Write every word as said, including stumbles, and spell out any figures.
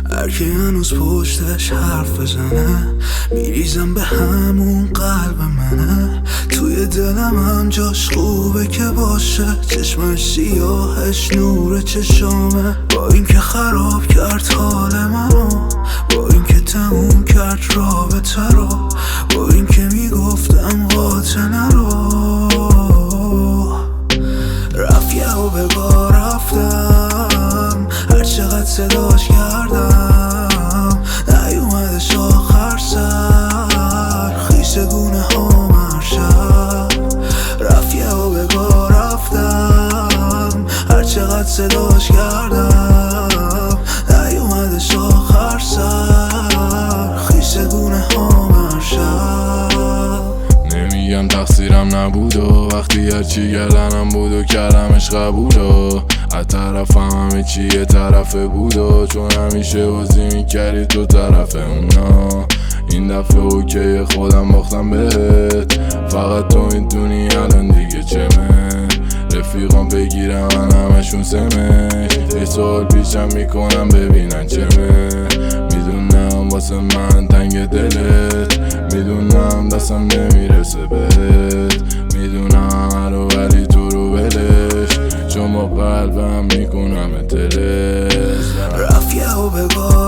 هرکی هنوز پشتش حرف بزنه میریزم به همون قلب منه. توی دلم هم جاش خوبه که باشه، چشمش سیاهش نور چشامه. با اینکه خراب کرد حال منو، با اینکه تموم کرد رابطه رو، با اینکه میگفتم قاطع نرو. رفت یه و بگاه رفتم، هر چقدر صداش کردم نیومدش آخر سر، خیس گونه ها هر شب. رفت یه و بگاه رفتم، هر چقدر صداش کردم نیومدش آخر سر، خیس گونه ها هر شب. نمیگم تقصیرم نبود و وقتی هرچی گردنم بود و کردمش قبول و از طرفم همه چی یه طرفه بود و چون همیشه بازی میکردی تو طرف اونا. این دفعه اوکی خودم باختم بهت، فقط تو میدونی الان دیگه چمه. رفیقام بگیرم من همشون سمش، یه سوال پیشم میکنم ببینن چمه. میدونم واسه من تنگ دلت، میدونم دستم نمیرسه بهت، میدونم هرو ولی تو رو ولش، چون با قلبم میکنم تلش. رفت یه و بگاه